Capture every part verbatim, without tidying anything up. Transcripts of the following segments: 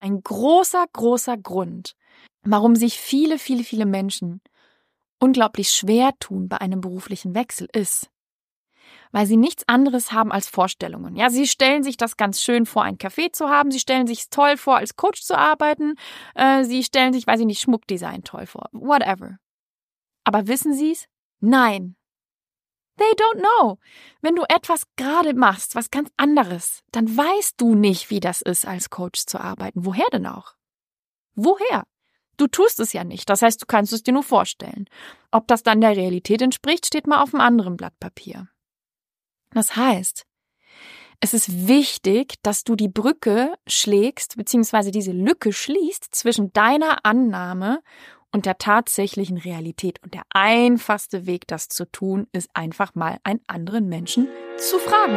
Ein großer, großer Grund, warum sich viele, viele, viele Menschen unglaublich schwer tun bei einem beruflichen Wechsel ist, weil sie nichts anderes haben als Vorstellungen. Ja, sie stellen sich das ganz schön vor, ein Café zu haben. Sie stellen sich es toll vor, als Coach zu arbeiten. Äh, sie stellen sich, weiß ich nicht, Schmuckdesign toll vor. Whatever. Aber wissen Sie es? Nein. They don't know. Wenn du etwas gerade machst, was ganz anderes, dann weißt du nicht, wie das ist, als Coach zu arbeiten. Woher denn auch? Woher? Du tust es ja nicht. Das heißt, du kannst es dir nur vorstellen. Ob das dann der Realität entspricht, steht mal auf einem anderen Blatt Papier. Das heißt, es ist wichtig, dass du die Brücke schlägst, beziehungsweise diese Lücke schließt zwischen deiner Annahme und der tatsächlichen Realität. Und der einfachste Weg, das zu tun, ist einfach mal einen anderen Menschen zu fragen.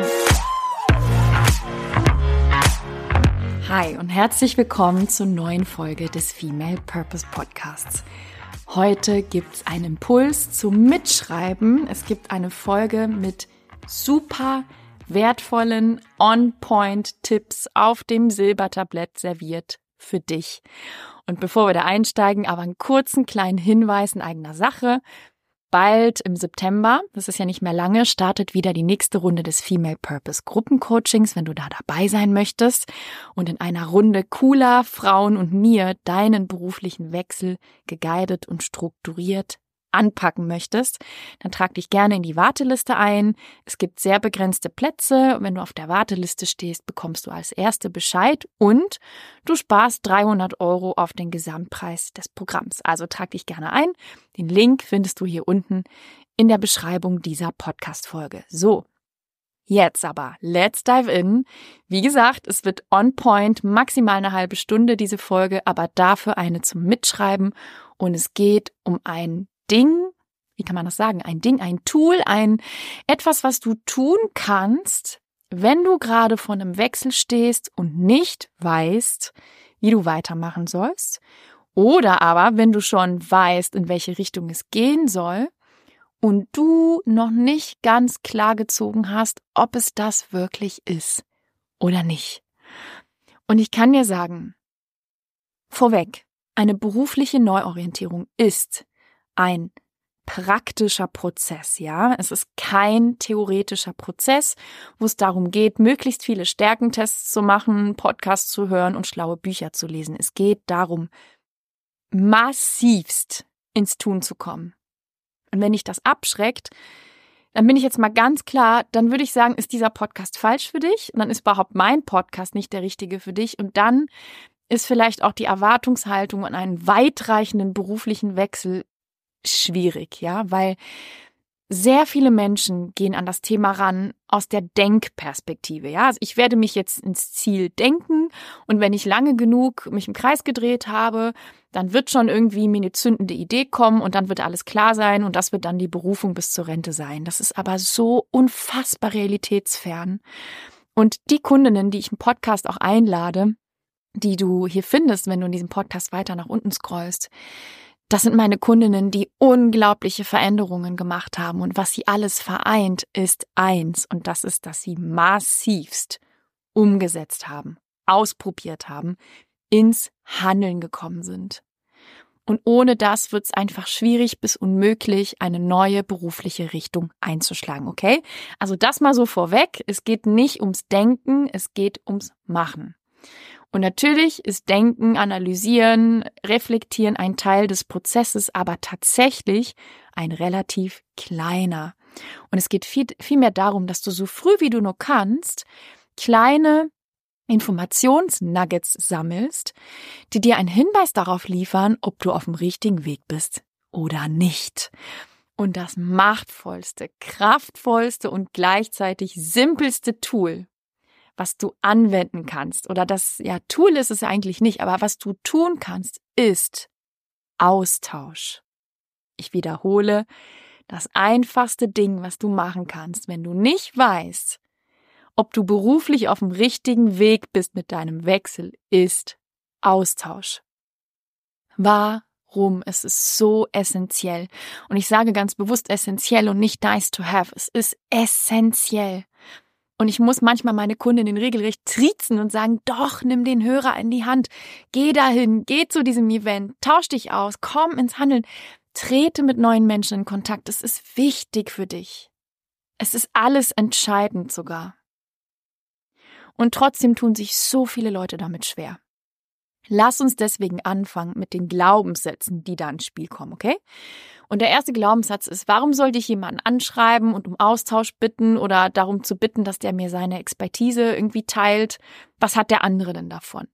Hi und herzlich willkommen zur neuen Folge des Female Purpose Podcasts. Heute gibt's einen Impuls zum Mitschreiben. Es gibt eine Folge mit super wertvollen On-Point-Tipps auf dem Silbertablett serviert für dich. Und bevor wir da einsteigen, aber einen kurzen kleinen Hinweis in eigener Sache. Bald im September, das ist ja nicht mehr lange, startet wieder die nächste Runde des Female Purpose Gruppencoachings, wenn du da dabei sein möchtest und in einer Runde cooler Frauen und mir deinen beruflichen Wechsel geguidet und strukturiert anpacken möchtest, dann trag dich gerne in die Warteliste ein. Es gibt sehr begrenzte Plätze. Wenn du auf der Warteliste stehst, bekommst du als Erste Bescheid und du sparst dreihundert Euro auf den Gesamtpreis des Programms. Also trag dich gerne ein. Den Link findest du hier unten in der Beschreibung dieser Podcast-Folge. So, jetzt aber, let's dive in. Wie gesagt, es wird on point, maximal eine halbe Stunde diese Folge, aber dafür eine zum Mitschreiben und es geht um ein Ding, wie kann man das sagen? Ein Ding, ein Tool, ein etwas, was du tun kannst, wenn du gerade vor einem Wechsel stehst und nicht weißt, wie du weitermachen sollst. Oder aber, wenn du schon weißt, in welche Richtung es gehen soll und du noch nicht ganz klar gezogen hast, ob es das wirklich ist oder nicht. Und ich kann dir sagen, vorweg, eine berufliche Neuorientierung ist ein praktischer Prozess, ja. Es ist kein theoretischer Prozess, wo es darum geht, möglichst viele Stärkentests zu machen, Podcasts zu hören und schlaue Bücher zu lesen. Es geht darum, massivst ins Tun zu kommen. Und wenn dich das abschreckt, dann bin ich jetzt mal ganz klar, dann würde ich sagen, ist dieser Podcast falsch für dich? Und dann ist überhaupt mein Podcast nicht der richtige für dich. Und dann ist vielleicht auch die Erwartungshaltung an einen weitreichenden beruflichen Wechsel schwierig, ja, weil sehr viele Menschen gehen an das Thema ran aus der Denkperspektive, ja. Also ich werde mich jetzt ins Ziel denken und wenn ich lange genug mich im Kreis gedreht habe, dann wird schon irgendwie mir eine zündende Idee kommen und dann wird alles klar sein und das wird dann die Berufung bis zur Rente sein. Das ist aber so unfassbar realitätsfern. Und die Kundinnen, die ich im Podcast auch einlade, die du hier findest, wenn du in diesem Podcast weiter nach unten scrollst, das sind meine Kundinnen, die unglaubliche Veränderungen gemacht haben und was sie alles vereint, ist eins und das ist, dass sie massivst umgesetzt haben, ausprobiert haben, ins Handeln gekommen sind. Und ohne das wird es einfach schwierig bis unmöglich, eine neue berufliche Richtung einzuschlagen, okay? Also das mal so vorweg, es geht nicht ums Denken, es geht ums Machen. Und natürlich ist Denken, Analysieren, Reflektieren ein Teil des Prozesses, aber tatsächlich ein relativ kleiner. Und es geht viel, viel mehr darum, dass du so früh wie du nur kannst, kleine Informationsnuggets sammelst, die dir einen Hinweis darauf liefern, ob du auf dem richtigen Weg bist oder nicht. Und das machtvollste, kraftvollste und gleichzeitig simpelste Tool, was du anwenden kannst, oder das ja Tool ist es ja eigentlich nicht, aber was du tun kannst, ist Austausch. Ich wiederhole, das einfachste Ding, was du machen kannst, wenn du nicht weißt, ob du beruflich auf dem richtigen Weg bist mit deinem Wechsel, ist Austausch. Warum? Es ist so essentiell. Und ich sage ganz bewusst essentiell und nicht nice to have. Es ist essentiell. Und ich muss manchmal meine Kundinnen regelrecht triezen und sagen, doch, nimm den Hörer in die Hand, geh dahin, geh zu diesem Event, tausch dich aus, komm ins Handeln, trete mit neuen Menschen in Kontakt. Es ist wichtig für dich. Es ist alles entscheidend sogar. Und trotzdem tun sich so viele Leute damit schwer. Lass uns deswegen anfangen mit den Glaubenssätzen, die da ins Spiel kommen, okay? Und der erste Glaubenssatz ist, warum sollte ich jemanden anschreiben und um Austausch bitten oder darum zu bitten, dass der mir seine Expertise irgendwie teilt? Was hat der andere denn davon?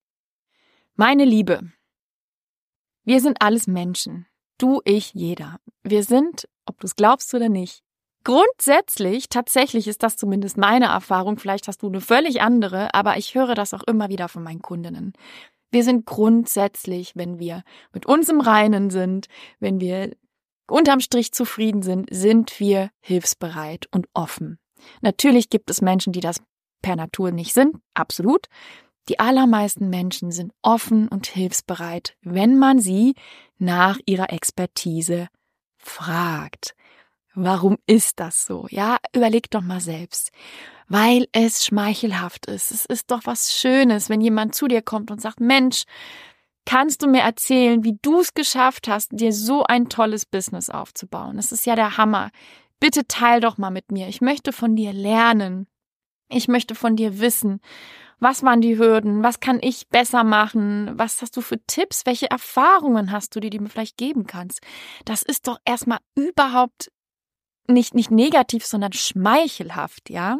Meine Liebe, wir sind alles Menschen. Du, ich, jeder. Wir sind, ob du es glaubst oder nicht, grundsätzlich, tatsächlich ist das zumindest meine Erfahrung, vielleicht hast du eine völlig andere, aber ich höre das auch immer wieder von meinen Kundinnen. Wir sind grundsätzlich, wenn wir mit uns im Reinen sind, wenn wir unterm Strich zufrieden sind, sind wir hilfsbereit und offen. Natürlich gibt es Menschen, die das per Natur nicht sind, absolut. Die allermeisten Menschen sind offen und hilfsbereit, wenn man sie nach ihrer Expertise fragt. Warum ist das so? Ja, überleg doch mal selbst. Weil es schmeichelhaft ist. Es ist doch was Schönes, wenn jemand zu dir kommt und sagt, Mensch, kannst du mir erzählen, wie du es geschafft hast, dir so ein tolles Business aufzubauen? Das ist ja der Hammer. Bitte teil doch mal mit mir. Ich möchte von dir lernen. Ich möchte von dir wissen, was waren die Hürden? Was kann ich besser machen? Was hast du für Tipps? Welche Erfahrungen hast du, die du mir vielleicht geben kannst? Das ist doch erstmal überhaupt nicht, nicht negativ, sondern schmeichelhaft, ja?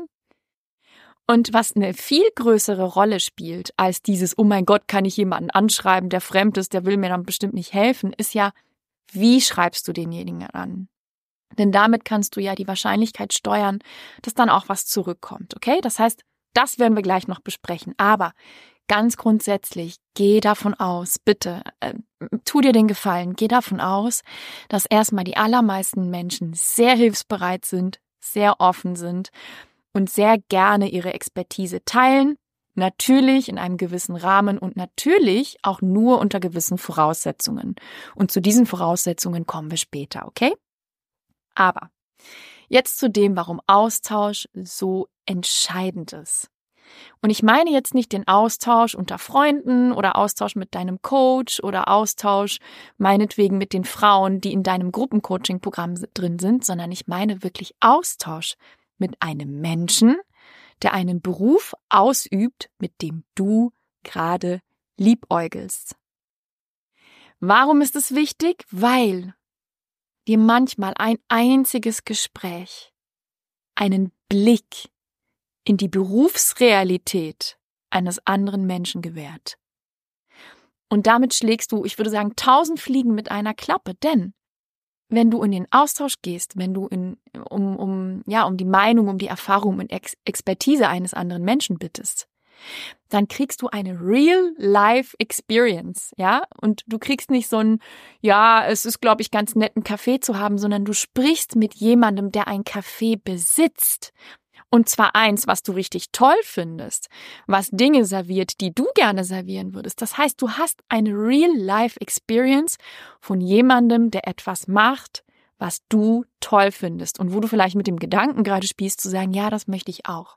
Und was eine viel größere Rolle spielt als dieses, oh mein Gott, kann ich jemanden anschreiben, der fremd ist, der will mir dann bestimmt nicht helfen, ist ja, wie schreibst du denjenigen an? Denn damit kannst du ja die Wahrscheinlichkeit steuern, dass dann auch was zurückkommt, okay? Das heißt, das werden wir gleich noch besprechen. Aber ganz grundsätzlich, geh davon aus, bitte, äh, tu dir den Gefallen, geh davon aus, dass erstmal die allermeisten Menschen sehr hilfsbereit sind, sehr offen sind und sehr gerne ihre Expertise teilen, natürlich in einem gewissen Rahmen und natürlich auch nur unter gewissen Voraussetzungen. Und zu diesen Voraussetzungen kommen wir später, okay? Aber jetzt zu dem, warum Austausch so entscheidend ist. Und ich meine jetzt nicht den Austausch unter Freunden oder Austausch mit deinem Coach oder Austausch meinetwegen mit den Frauen, die in deinem Gruppencoaching-Programm drin sind, sondern ich meine wirklich Austausch mit einem Menschen, der einen Beruf ausübt, mit dem du gerade liebäugelst. Warum ist es wichtig? Weil dir manchmal ein einziges Gespräch, einen Blick in die Berufsrealität eines anderen Menschen gewährt. Und damit schlägst du, ich würde sagen, tausend Fliegen mit einer Klappe, denn wenn du in den Austausch gehst, wenn du in, um, um, ja, um die Meinung, um die Erfahrung und Ex- Expertise eines anderen Menschen bittest, dann kriegst du eine Real-Life-Experience, ja, und du kriegst nicht so ein, ja, es ist, glaube ich, ganz nett, einen Kaffee zu haben, sondern du sprichst mit jemandem, der ein Café besitzt. Und zwar eins, was du richtig toll findest, was Dinge serviert, die du gerne servieren würdest. Das heißt, du hast eine Real-Life-Experience von jemandem, der etwas macht, was du toll findest und wo du vielleicht mit dem Gedanken gerade spielst, zu sagen, ja, das möchte ich auch.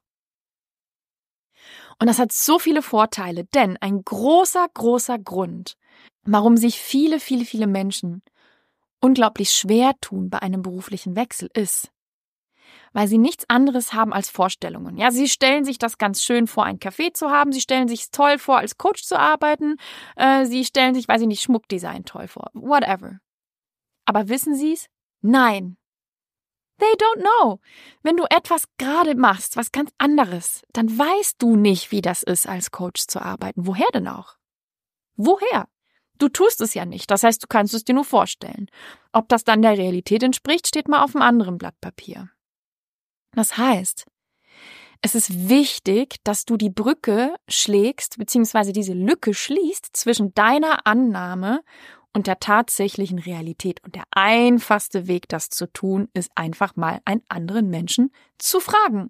Und das hat so viele Vorteile, denn ein großer, großer Grund, warum sich viele, viele, viele Menschen unglaublich schwer tun bei einem beruflichen Wechsel ist, weil sie nichts anderes haben als Vorstellungen. Ja, sie stellen sich das ganz schön vor, ein Café zu haben, sie stellen sich es toll vor, als Coach zu arbeiten, äh, sie stellen sich, weiß ich nicht, Schmuckdesign toll vor, whatever. Aber wissen Sie es? Nein. They don't know. Wenn du etwas gerade machst, was ganz anderes, dann weißt du nicht, wie das ist, als Coach zu arbeiten. Woher denn auch? Woher? Du tust es ja nicht. Das heißt, du kannst es dir nur vorstellen. Ob das dann der Realität entspricht, steht mal auf einem anderen Blatt Papier. Das heißt, es ist wichtig, dass du die Brücke schlägst, beziehungsweise diese Lücke schließt zwischen deiner Annahme und der tatsächlichen Realität. Und der einfachste Weg, das zu tun, ist einfach mal einen anderen Menschen zu fragen.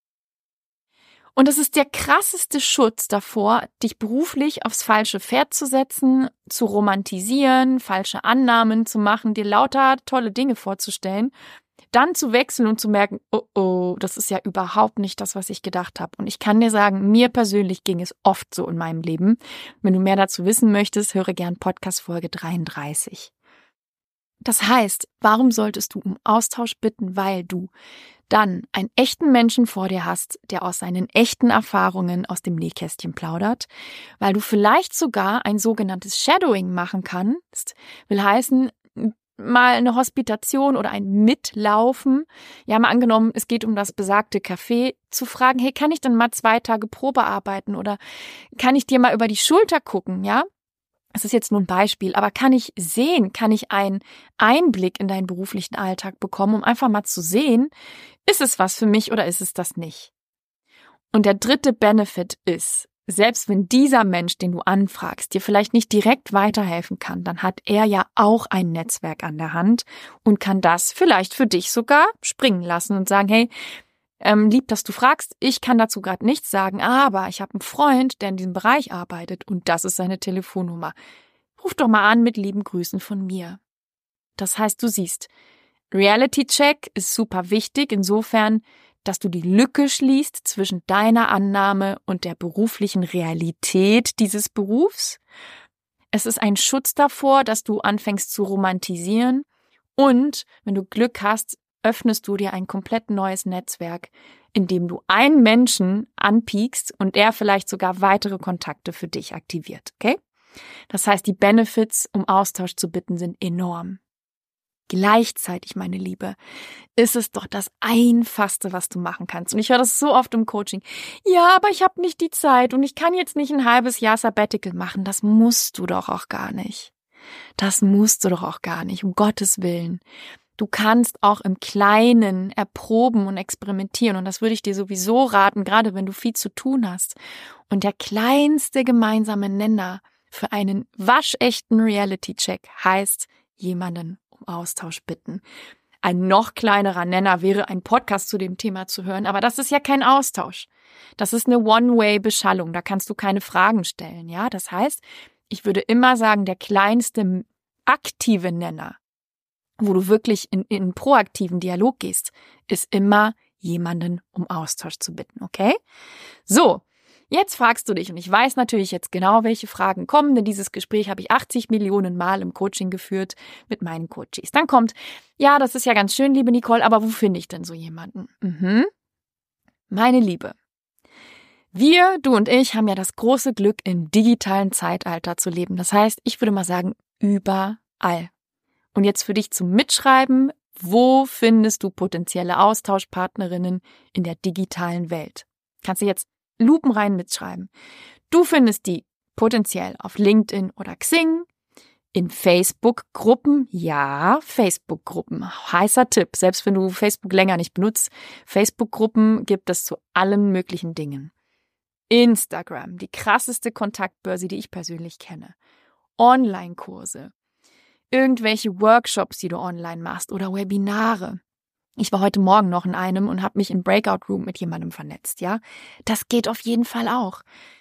Und es ist der krasseste Schutz davor, dich beruflich aufs falsche Pferd zu setzen, zu romantisieren, falsche Annahmen zu machen, dir lauter tolle Dinge vorzustellen, dann zu wechseln und zu merken, oh oh, das ist ja überhaupt nicht das, was ich gedacht habe. Und ich kann dir sagen, mir persönlich ging es oft so in meinem Leben. Wenn du mehr dazu wissen möchtest, höre gern Podcast Folge dreiunddreißig. Das heißt, warum solltest du um Austausch bitten? Weil du dann einen echten Menschen vor dir hast, der aus seinen echten Erfahrungen aus dem Nähkästchen plaudert, weil du vielleicht sogar ein sogenanntes Shadowing machen kannst, will heißen, mal eine Hospitation oder ein Mitlaufen, ja mal angenommen, es geht um das besagte Café, zu fragen, hey, kann ich dann mal zwei Tage Probe arbeiten oder kann ich dir mal über die Schulter gucken, ja? Das ist jetzt nur ein Beispiel, aber kann ich sehen, kann ich einen Einblick in deinen beruflichen Alltag bekommen, um einfach mal zu sehen, ist es was für mich oder ist es das nicht? Und der dritte Benefit ist, selbst wenn dieser Mensch, den du anfragst, dir vielleicht nicht direkt weiterhelfen kann, dann hat er ja auch ein Netzwerk an der Hand und kann das vielleicht für dich sogar springen lassen und sagen, hey, Ähm, lieb, dass du fragst. Ich kann dazu gerade nichts sagen, aber ich habe einen Freund, der in diesem Bereich arbeitet und das ist seine Telefonnummer. Ruf doch mal an mit lieben Grüßen von mir. Das heißt, du siehst, Reality-Check ist super wichtig, insofern, dass du die Lücke schließt zwischen deiner Annahme und der beruflichen Realität dieses Berufs. Es ist ein Schutz davor, dass du anfängst zu romantisieren und, wenn du Glück hast, öffnest du dir ein komplett neues Netzwerk, in dem du einen Menschen anpiekst und der vielleicht sogar weitere Kontakte für dich aktiviert, okay? Das heißt, die Benefits, um Austausch zu bitten, sind enorm. Gleichzeitig, meine Liebe, ist es doch das Einfachste, was du machen kannst. Und ich höre das so oft im Coaching. Ja, aber ich habe nicht die Zeit und ich kann jetzt nicht ein halbes Jahr Sabbatical machen. Das musst du doch auch gar nicht. Das musst du doch auch gar nicht, um Gottes Willen. Du kannst auch im Kleinen erproben und experimentieren und das würde ich dir sowieso raten, gerade wenn du viel zu tun hast. Und der kleinste gemeinsame Nenner für einen waschechten Reality-Check heißt, jemanden um Austausch bitten. Ein noch kleinerer Nenner wäre, einen Podcast zu dem Thema zu hören, aber das ist ja kein Austausch. Das ist eine One-Way-Beschallung, da kannst du keine Fragen stellen, ja? Das heißt, ich würde immer sagen, der kleinste aktive Nenner, wo du wirklich in, in einen proaktiven Dialog gehst, ist immer jemanden um Austausch zu bitten, okay? So, jetzt fragst du dich, und ich weiß natürlich jetzt genau, welche Fragen kommen, denn dieses Gespräch habe ich achtzig Millionen Mal im Coaching geführt mit meinen Coaches. Dann kommt, ja, das ist ja ganz schön, liebe Nicole, aber wo finde ich denn so jemanden? Mhm. Meine Liebe, wir, du und ich, haben ja das große Glück, im digitalen Zeitalter zu leben. Das heißt, ich würde mal sagen, überall. Und jetzt für dich zum Mitschreiben, wo findest du potenzielle Austauschpartnerinnen in der digitalen Welt? Kannst du jetzt lupenrein mitschreiben. Du findest die potenziell auf LinkedIn oder Xing, in Facebook-Gruppen, ja, Facebook-Gruppen, heißer Tipp, selbst wenn du Facebook länger nicht benutzt, Facebook-Gruppen gibt es zu allen möglichen Dingen. Instagram, die krasseste Kontaktbörse, die ich persönlich kenne. Online-Kurse. Irgendwelche Workshops, die du online machst oder Webinare. Ich war heute Morgen noch in einem und habe mich in Breakout Room mit jemandem vernetzt, ja. Das geht auf jeden Fall auch.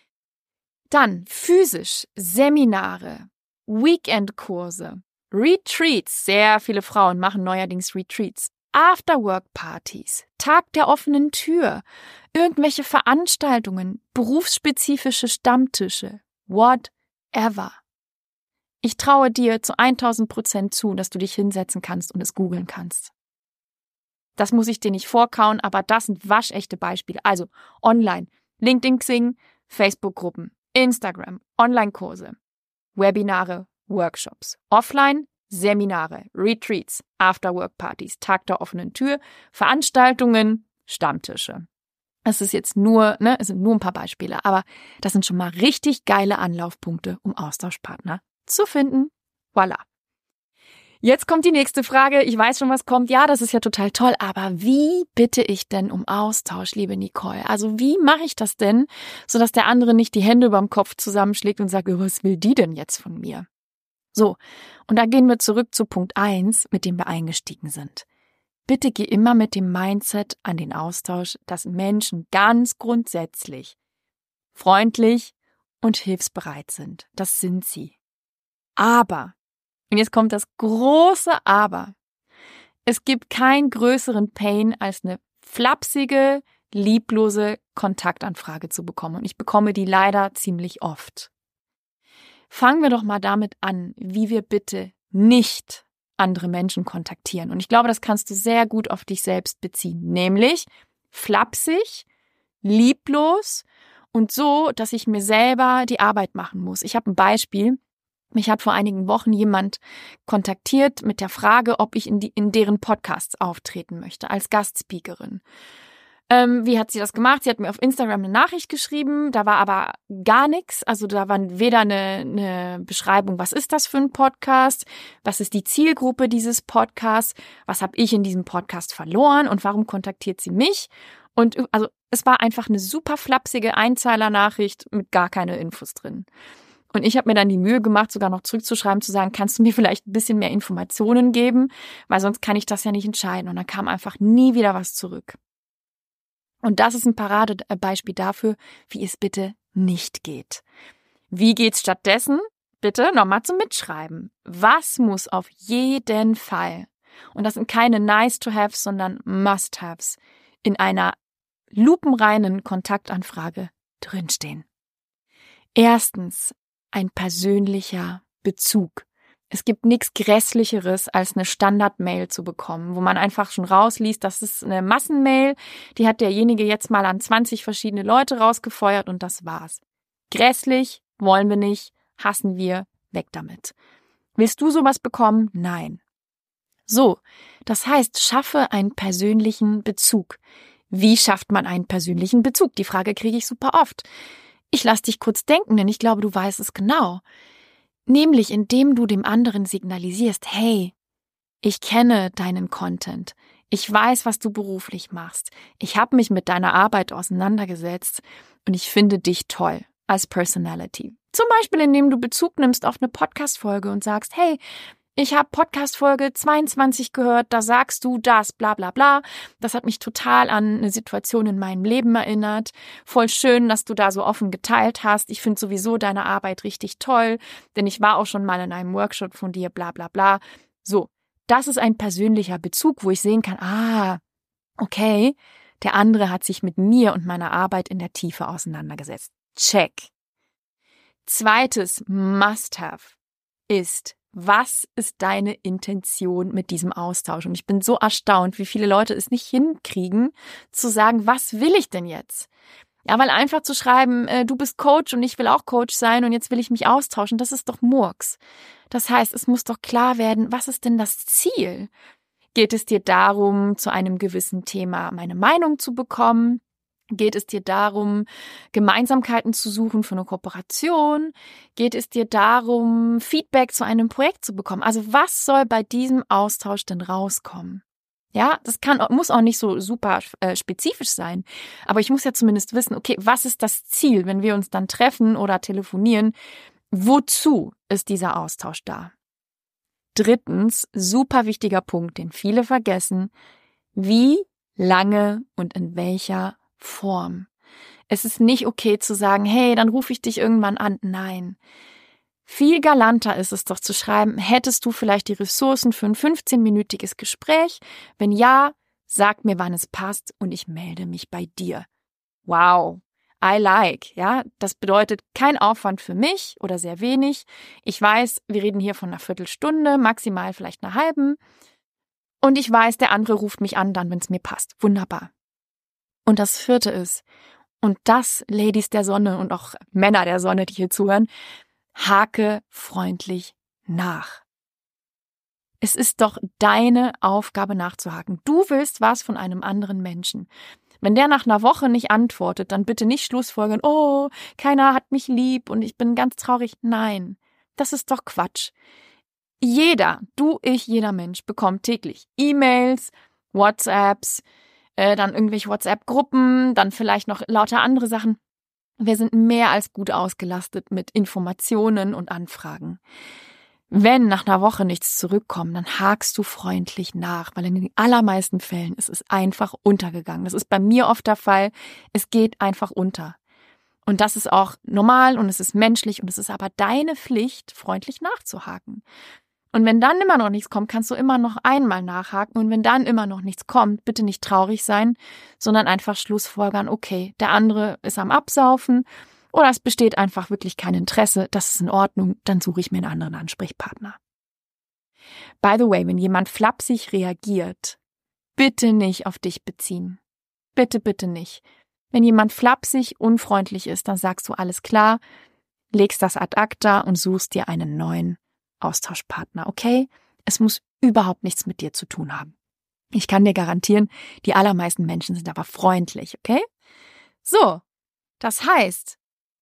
Dann physisch, Seminare, Weekendkurse, Retreats. Sehr viele Frauen machen neuerdings Retreats. Afterwork-Partys, Tag der offenen Tür, irgendwelche Veranstaltungen, berufsspezifische Stammtische, whatever. Ich traue dir zu tausend Prozent zu, dass du dich hinsetzen kannst und es googeln kannst. Das muss ich dir nicht vorkauen, aber das sind waschechte Beispiele. Also online, LinkedIn, Xing, Facebook-Gruppen, Instagram, Online-Kurse, Webinare, Workshops, offline, Seminare, Retreats, Afterwork-Partys, Tag der offenen Tür, Veranstaltungen, Stammtische. Das ist jetzt nur, ne, es sind nur ein paar Beispiele, aber das sind schon mal richtig geile Anlaufpunkte, um Austauschpartner zu finden. Voilà. Jetzt kommt die nächste Frage. Ich weiß schon, was kommt. Ja, das ist ja total toll. Aber wie bitte ich denn um Austausch, liebe Nicole? Also wie mache ich das denn, sodass der andere nicht die Hände überm Kopf zusammenschlägt und sagt, was will die denn jetzt von mir? So, und da gehen wir zurück zu Punkt eins, mit dem wir eingestiegen sind. Bitte geh immer mit dem Mindset an den Austausch, dass Menschen ganz grundsätzlich freundlich und hilfsbereit sind. Das sind sie. Aber, und jetzt kommt das große Aber, Es gibt keinen größeren Pain als eine flapsige, lieblose Kontaktanfrage zu bekommen. Und ich bekomme die leider ziemlich oft. Fangen wir doch mal damit an, wie wir bitte nicht andere Menschen kontaktieren. Und ich glaube, das kannst du sehr gut auf dich selbst beziehen. Nämlich flapsig, lieblos und so, dass ich mir selber die Arbeit machen muss. Ich habe ein Beispiel. Mich hat vor einigen Wochen jemand kontaktiert mit der Frage, ob ich in, die, in deren Podcasts auftreten möchte als Gastspeakerin. Ähm, wie hat sie das gemacht? Sie hat mir auf Instagram eine Nachricht geschrieben, da war aber gar nichts. Also da war weder eine, eine Beschreibung, was ist das für ein Podcast, was ist die Zielgruppe dieses Podcasts, was habe ich in diesem Podcast verloren und warum kontaktiert sie mich? Und also es war einfach eine super flapsige Einzeiler-Nachricht mit gar keine Infos drin. Und ich habe mir dann die Mühe gemacht, sogar noch zurückzuschreiben, zu sagen, kannst du mir vielleicht ein bisschen mehr Informationen geben, weil sonst kann ich das ja nicht entscheiden. Und dann kam einfach nie wieder was zurück. Und das ist ein Paradebeispiel dafür, wie es bitte nicht geht. Wie geht's stattdessen? Bitte nochmal zum Mitschreiben. Was muss auf jeden Fall, und das sind keine Nice-to-Haves, sondern Must-Haves, in einer lupenreinen Kontaktanfrage drinstehen? Erstens, ein persönlicher Bezug. Es gibt nichts Grässlicheres, als eine Standard-Mail zu bekommen, wo man einfach schon rausliest, das ist eine Massenmail, die hat derjenige jetzt mal an zwanzig verschiedene Leute rausgefeuert und das war's. Grässlich, wollen wir nicht, hassen wir, weg damit. Willst du sowas bekommen? Nein. So, das heißt, schaffe einen persönlichen Bezug. Wie schafft man einen persönlichen Bezug? Die Frage kriege ich super oft. Ich lass dich kurz denken, denn ich glaube, du weißt es genau. Nämlich, indem du dem anderen signalisierst, hey, ich kenne deinen Content, ich weiß, was du beruflich machst, ich habe mich mit deiner Arbeit auseinandergesetzt und ich finde dich toll als Personality. Zum Beispiel, indem du Bezug nimmst auf eine Podcast-Folge und sagst, hey, ich habe Podcast-Folge zweiundzwanzig gehört, da sagst du das, bla bla bla. Das hat mich total an eine Situation in meinem Leben erinnert. Voll schön, dass du da so offen geteilt hast. Ich finde sowieso deine Arbeit richtig toll, denn ich war auch schon mal in einem Workshop von dir, bla bla bla. So, das ist ein persönlicher Bezug, wo ich sehen kann, ah, okay, der andere hat sich mit mir und meiner Arbeit in der Tiefe auseinandergesetzt. Check. Zweites Must-Have ist, was ist deine Intention mit diesem Austausch? Und ich bin so erstaunt, wie viele Leute es nicht hinkriegen, zu sagen, was will ich denn jetzt? Ja, weil einfach zu schreiben, äh, du bist Coach und ich will auch Coach sein und jetzt will ich mich austauschen, das ist doch Murks. Das heißt, es muss doch klar werden, was ist denn das Ziel? Geht es dir darum, zu einem gewissen Thema meine Meinung zu bekommen? Geht es dir darum, Gemeinsamkeiten zu suchen für eine Kooperation? Geht es dir darum, Feedback zu einem Projekt zu bekommen? Also was soll bei diesem Austausch denn rauskommen? Ja, das kann, muss auch nicht so super äh, spezifisch sein, aber ich muss ja zumindest wissen, okay, was ist das Ziel, wenn wir uns dann treffen oder telefonieren? Wozu ist dieser Austausch da? Drittens, super wichtiger Punkt, den viele vergessen, wie lange und in welcher Form. Es ist nicht okay zu sagen, hey, dann rufe ich dich irgendwann an. Nein. Viel galanter ist es doch zu schreiben, hättest du vielleicht die Ressourcen für ein fünfzehnminütiges Gespräch? Wenn ja, sag mir, wann es passt und ich melde mich bei dir. Wow, I like, ja, das bedeutet kein Aufwand für mich oder sehr wenig. Ich weiß, wir reden hier von einer Viertelstunde, maximal vielleicht einer halben. Und ich weiß, der andere ruft mich an, dann, wenn es mir passt. Wunderbar. Und das vierte ist, und das, Ladies der Sonne und auch Männer der Sonne, die hier zuhören, hake freundlich nach. Es ist doch deine Aufgabe nachzuhaken. Du willst was von einem anderen Menschen. Wenn der nach einer Woche nicht antwortet, dann bitte nicht schlussfolgern, oh, keiner hat mich lieb und ich bin ganz traurig. Nein, das ist doch Quatsch. Jeder, du, ich, jeder Mensch bekommt täglich E-Mails, WhatsApps, äh, dann irgendwelche WhatsApp-Gruppen, dann vielleicht noch lauter andere Sachen. Wir sind mehr als gut ausgelastet mit Informationen und Anfragen. Wenn nach einer Woche nichts zurückkommt, dann hakst du freundlich nach, weil in den allermeisten Fällen ist es einfach untergegangen. Das ist bei mir oft der Fall. Es geht einfach unter. Und das ist auch normal und es ist menschlich und es ist aber deine Pflicht, freundlich nachzuhaken. Und wenn dann immer noch nichts kommt, kannst du immer noch einmal nachhaken. Und wenn dann immer noch nichts kommt, bitte nicht traurig sein, sondern einfach schlussfolgern, okay, der andere ist am Absaufen oder es besteht einfach wirklich kein Interesse, das ist in Ordnung, dann suche ich mir einen anderen Ansprechpartner. By the way, wenn jemand flapsig reagiert, bitte nicht auf dich beziehen. Bitte, bitte nicht. Wenn jemand flapsig, unfreundlich ist, dann sagst du alles klar, legst das ad acta und suchst dir einen neuen Austauschpartner, okay? Es muss überhaupt nichts mit dir zu tun haben. Ich kann dir garantieren, die allermeisten Menschen sind aber freundlich, okay? So, das heißt,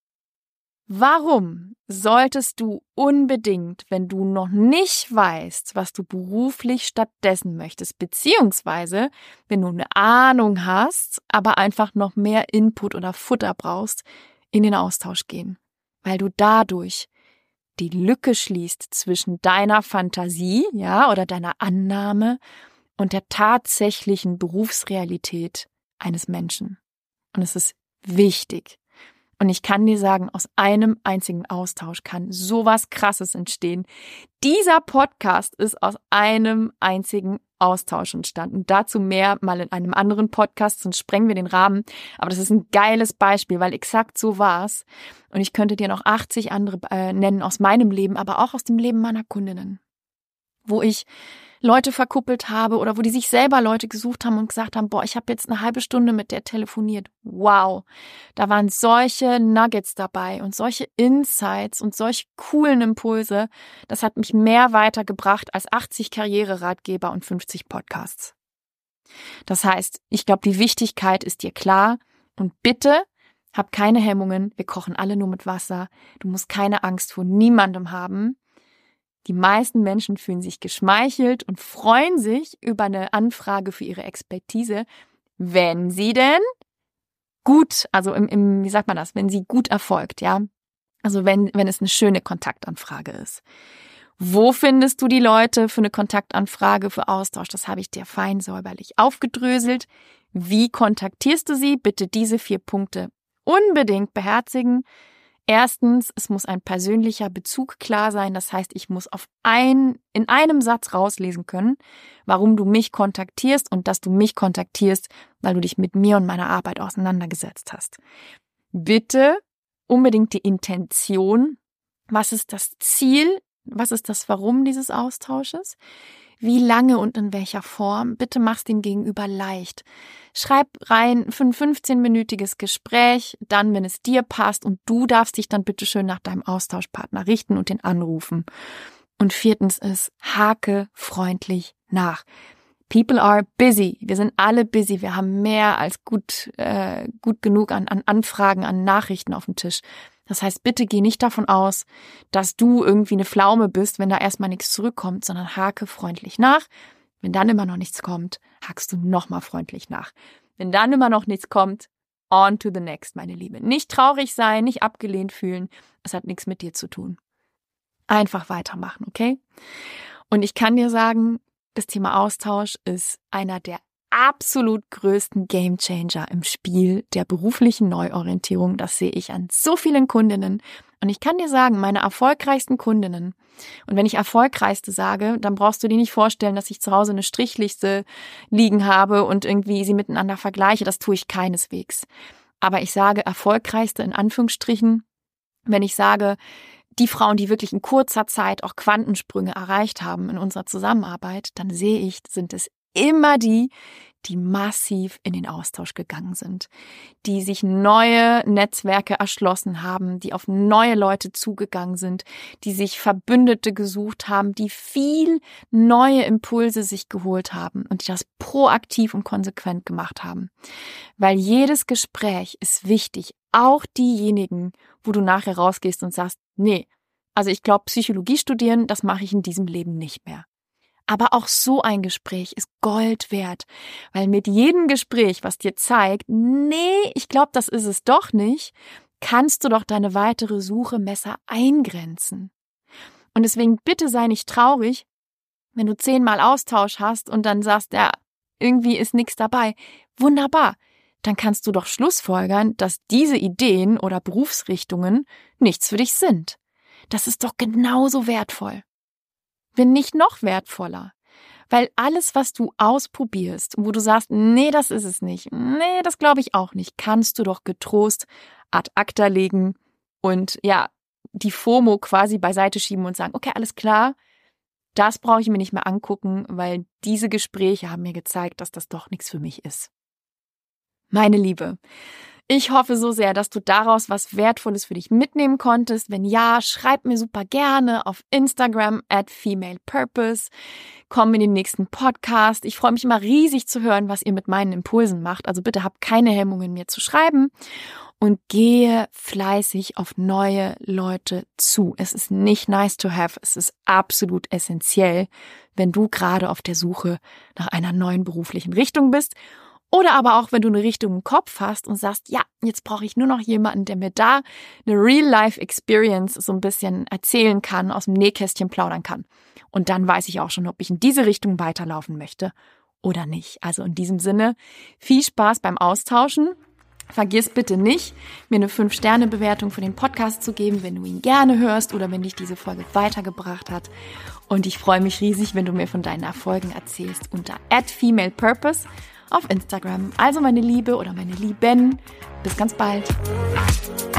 warum solltest du unbedingt, wenn du noch nicht weißt, was du beruflich stattdessen möchtest, beziehungsweise wenn du eine Ahnung hast, aber einfach noch mehr Input oder Futter brauchst, in den Austausch gehen? Weil du dadurch die Lücke schließt zwischen deiner Fantasie, ja, oder deiner Annahme und der tatsächlichen Berufsrealität eines Menschen. Und es ist wichtig. Und ich kann dir sagen, aus einem einzigen Austausch kann sowas Krasses entstehen. Dieser Podcast ist aus einem einzigen Austausch entstanden. Dazu mehr mal in einem anderen Podcast, sonst sprengen wir den Rahmen. Aber das ist ein geiles Beispiel, weil exakt so war's. Und ich könnte dir noch achtzig andere äh, nennen aus meinem Leben, aber auch aus dem Leben meiner Kundinnen, wo ich Leute verkuppelt habe oder wo die sich selber Leute gesucht haben und gesagt haben, boah, ich habe jetzt eine halbe Stunde mit der telefoniert. Wow, da waren solche Nuggets dabei und solche Insights und solche coolen Impulse. Das hat mich mehr weitergebracht als achtzig Karriereratgeber und fünfzig Podcasts. Das heißt, ich glaube, die Wichtigkeit ist dir klar und bitte hab keine Hemmungen. Wir kochen alle nur mit Wasser. Du musst keine Angst vor niemandem haben. Die meisten Menschen fühlen sich geschmeichelt und freuen sich über eine Anfrage für ihre Expertise, wenn sie denn gut, also im, im, wie sagt man das, wenn sie gut erfolgt, ja. Also wenn, wenn es eine schöne Kontaktanfrage ist. Wo findest du die Leute für eine Kontaktanfrage, für Austausch? Das habe ich dir fein säuberlich aufgedröselt. Wie kontaktierst du sie? Bitte diese vier Punkte unbedingt beherzigen. Erstens, es muss ein persönlicher Bezug klar sein. Das heißt, ich muss auf ein, in einem Satz rauslesen können, warum du mich kontaktierst und dass du mich kontaktierst, weil du dich mit mir und meiner Arbeit auseinandergesetzt hast. Bitte unbedingt die Intention. Was ist das Ziel? Was ist das Warum dieses Austausches? Wie lange und in welcher Form? Bitte mach's dem Gegenüber leicht. Schreib rein für ein fünfzehnminütiges Gespräch, dann, wenn es dir passt und du darfst dich dann bitteschön nach deinem Austauschpartner richten und den anrufen. Und viertens ist, hake freundlich nach. People are busy. Wir sind alle busy. Wir haben mehr als gut, äh, gut genug an, an Anfragen, an Nachrichten auf dem Tisch. Das heißt, bitte geh nicht davon aus, dass du irgendwie eine Pflaume bist, wenn da erstmal nichts zurückkommt, sondern hake freundlich nach. Wenn dann immer noch nichts kommt, hakst du nochmal freundlich nach. Wenn dann immer noch nichts kommt, on to the next, meine Liebe. Nicht traurig sein, nicht abgelehnt fühlen. Es hat nichts mit dir zu tun. Einfach weitermachen, okay? Und ich kann dir sagen, das Thema Austausch ist einer der absolut größten Gamechanger im Spiel der beruflichen Neuorientierung. Das sehe ich an so vielen Kundinnen. Und ich kann dir sagen, meine erfolgreichsten Kundinnen, und wenn ich erfolgreichste sage, dann brauchst du dir nicht vorstellen, dass ich zu Hause eine Strichliste liegen habe und irgendwie sie miteinander vergleiche. Das tue ich keineswegs. Aber ich sage erfolgreichste in Anführungsstrichen, wenn ich sage, die Frauen, die wirklich in kurzer Zeit auch Quantensprünge erreicht haben in unserer Zusammenarbeit, dann sehe ich, sind es immer die, die massiv in den Austausch gegangen sind, die sich neue Netzwerke erschlossen haben, die auf neue Leute zugegangen sind, die sich Verbündete gesucht haben, die viel neue Impulse sich geholt haben und die das proaktiv und konsequent gemacht haben. Weil jedes Gespräch ist wichtig, auch diejenigen, wo du nachher rausgehst und sagst, nee, also ich glaube, Psychologie studieren, das mache ich in diesem Leben nicht mehr. Aber auch so ein Gespräch ist Gold wert, weil mit jedem Gespräch, was dir zeigt, nee, ich glaube, das ist es doch nicht, kannst du doch deine weitere Suche besser eingrenzen. Und deswegen bitte sei nicht traurig, wenn du zehnmal Austausch hast und dann sagst, ja, irgendwie ist nichts dabei. Wunderbar, dann kannst du doch schlussfolgern, dass diese Ideen oder Berufsrichtungen nichts für dich sind. Das ist doch genauso wertvoll. wenn nicht noch wertvoller. Weil alles, was du ausprobierst, wo du sagst, nee, das ist es nicht, nee, das glaube ich auch nicht, kannst du doch getrost ad acta legen und ja, die FOMO quasi beiseite schieben und sagen, okay, alles klar, das brauche ich mir nicht mehr angucken, weil diese Gespräche haben mir gezeigt, dass das doch nichts für mich ist. Meine Liebe, ich hoffe so sehr, dass du daraus was Wertvolles für dich mitnehmen konntest. Wenn ja, schreib mir super gerne auf Instagram at femalepurpose. Komm in den nächsten Podcast. Ich freue mich immer riesig zu hören, was ihr mit meinen Impulsen macht. Also bitte habt keine Hemmungen, mir zu schreiben und gehe fleißig auf neue Leute zu. Es ist nicht nice to have, es ist absolut essentiell, wenn du gerade auf der Suche nach einer neuen beruflichen Richtung bist. Oder aber auch, wenn du eine Richtung im Kopf hast und sagst, ja, jetzt brauche ich nur noch jemanden, der mir da eine Real-Life-Experience so ein bisschen erzählen kann, aus dem Nähkästchen plaudern kann. Und dann weiß ich auch schon, ob ich in diese Richtung weiterlaufen möchte oder nicht. Also in diesem Sinne, viel Spaß beim Austauschen. Vergiss bitte nicht, mir eine fünf Sterne Bewertung für den Podcast zu geben, wenn du ihn gerne hörst oder wenn dich diese Folge weitergebracht hat. Und ich freue mich riesig, wenn du mir von deinen Erfolgen erzählst unter at femalepurpose auf Instagram. Also meine Liebe oder meine Lieben, bis ganz bald.